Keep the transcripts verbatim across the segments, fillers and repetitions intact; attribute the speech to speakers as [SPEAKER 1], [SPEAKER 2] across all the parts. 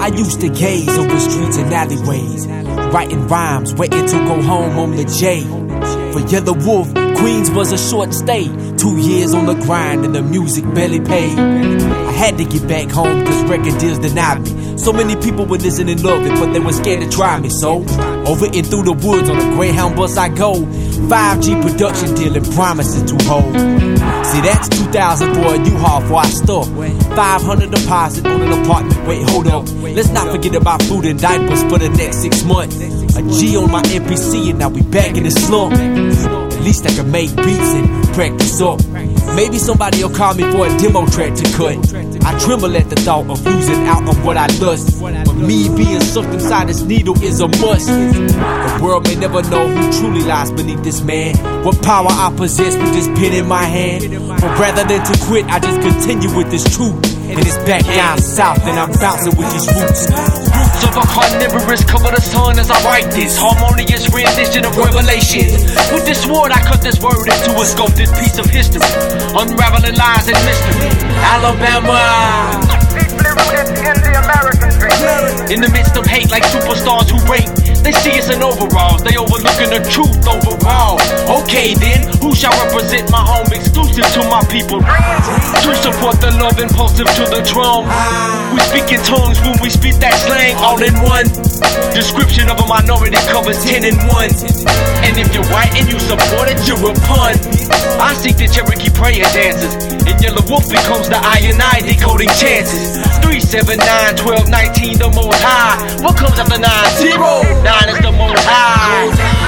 [SPEAKER 1] I used to gaze over streets and alleyways, writing rhymes, waiting to go home on the J. For Yellow Wolf, Queens was a short stay. Two years on the grind and the music barely paid. I had to get back home cause record deals denied me. So many people would listen and love it, but they were scared to try me. So, over and through the woods on a Greyhound bus I go. five G production deal and promises to hold. See, that's two thousand for a U-Haul for our store. five hundred deposit on an apartment. Wait, hold up. Let's not forget about food and diapers for the next six months. A G on my N P C and now we back in the slump. At least I can make beats and practice up. Maybe somebody'll call me for a demo track to cut. I tremble at the thought of losing out on what I lust. But me being sucked inside this needle is a must. The world may never know who truly lies beneath this man. What power I possess with this pen in my hand. But rather than to quit, I just continue with this truth. And it's back down south and I'm bouncing with these roots.
[SPEAKER 2] Roots of a carnivorous cover the sun as I write this harmonious rendition of revelation. With this sword I cut this word into a sculpted piece of history, unraveling lies and mystery. Alabama,
[SPEAKER 3] deeply rooted in the American dream.
[SPEAKER 2] In the midst of hate like superstars who rape, they see us in overalls, they overlooking the truth overall. Okay then, who shall represent my home exclusive to my people? To support the love impulsive to the drum. We speak in tongues when we speak that slang all in one. Description of a minority covers ten in one. And if you're white and you support it, you're a pun. I seek the Cherokee prayer dances, and Yellow Wolf becomes the I and I decoding chances. Three, seven, nine, twelve, nineteen, the most high. What comes after nine? Zero. Nine is the most high.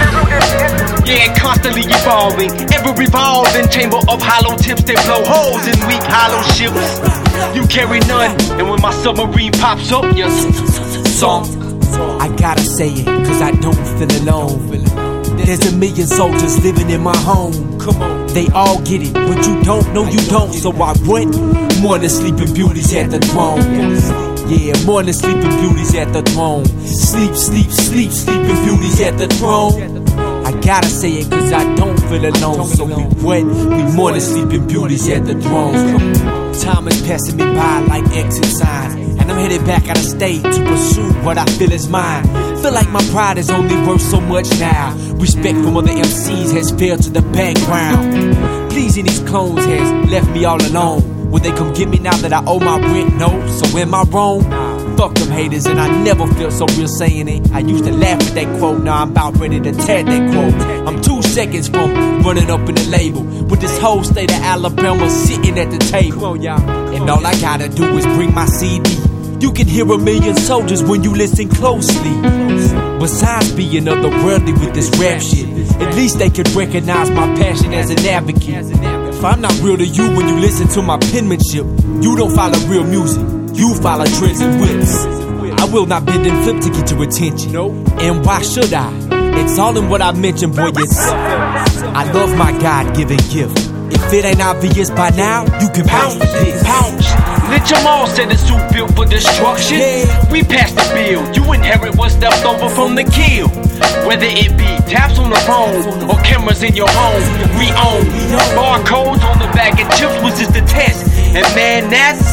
[SPEAKER 2] Yeah, constantly evolving, ever revolving chamber of hollow tips that blow holes in weak hollow ships. You carry none, and when my submarine pops up, your song.
[SPEAKER 1] I gotta say it, cause I don't feel alone. There's a million soldiers living in my home. Come on, they all get it, but you don't know you don't. So I went more than sleeping beauties at the throne. Yeah, more than sleeping beauties at the throne. Sleep, sleep, sleep, sleeping beauties at the throne. I gotta say it cause I don't feel alone. So we wet, we more than sleeping beauties at the throne. Time is passing me by like exit signs, and I'm headed back out of state to pursue what I feel is mine. Feel like my pride is only worth so much now. Respect from other M Cs has failed to the background. Pleasing these clones has left me all alone. Will they come get me now that I owe my rent? No, so am I wrong? Fuck them haters, and I never felt so real saying it. I used to laugh at that quote, now I'm about ready to tear that quote. I'm two seconds from running up in the label, with this whole state of Alabama sitting at the table. And all I gotta do is bring my C D. You can hear a million soldiers when you listen closely. Besides being otherworldly with this rap shit, at least they could recognize my passion as an advocate. If I'm not real to you when you listen to my penmanship, you don't follow real music, you follow trends and whips. I will not bend and flip to get your attention. And why should I? It's all in what I mentioned, boy, it's I love my God-given gift. If it ain't obvious by now, you can pounce the piss.
[SPEAKER 2] Pounce. Let Jamal said the suit built for destruction. Yeah. We passed the bill. You inherit what's left over from the kill. Whether it be taps on the phone or cameras in your home, we own. Barcodes on the bag of chips was just a test. And man, that's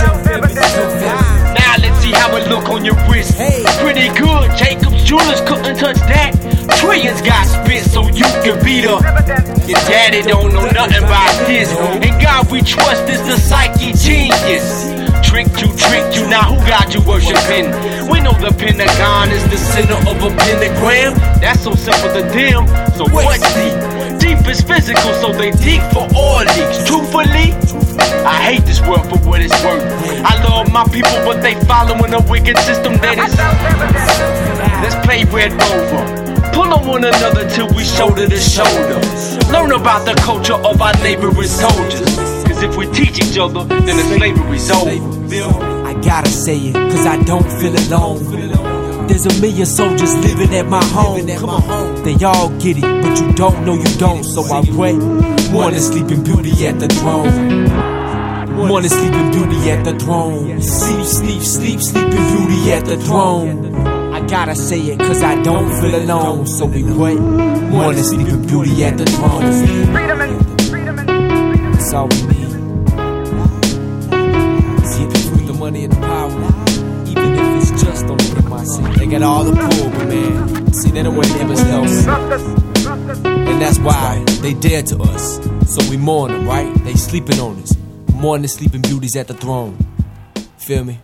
[SPEAKER 2] now let's see how it look on your wrist. Pretty good. Jacob's Jewelers couldn't touch that. Trillions got spit so you can beat up. Your daddy don't know nothing about this. And God we trust is the psyche genius. Tricked you, tricked you, now who got you worshiping? We know the Pentagon is the center of a pentagram. That's so simple to them. So what's deep? Deep is physical, so they dig for oil leaks. Truthfully, I hate this world for what it's worth. I love my people, but they following a wicked system that is. Let's play Red Rover. Pull on one another till we shoulder to shoulder. Learn about the culture of our neighboring soldiers. Cause if we teach each other, then the slavery's over.
[SPEAKER 1] I gotta say it, cause I don't feel alone. There's a million soldiers living at my home. They all get it, but you don't know you don't. So I wait, more than sleeping beauty at the throne. More than sleeping beauty at the throne. Sleep, sleep, sleep, sleeping beauty at the throne. I gotta say it cause I don't feel alone. So we wait, more than sleeping beauty at the throne. That's all we need. See the fruit, the money and the power, even if it's just on got all the pull, but man, see, they don't want to give us help. And that's why they dead to us. So we mourn them, right? They sleeping on us. Mourn the sleeping beauties at the throne. Feel me?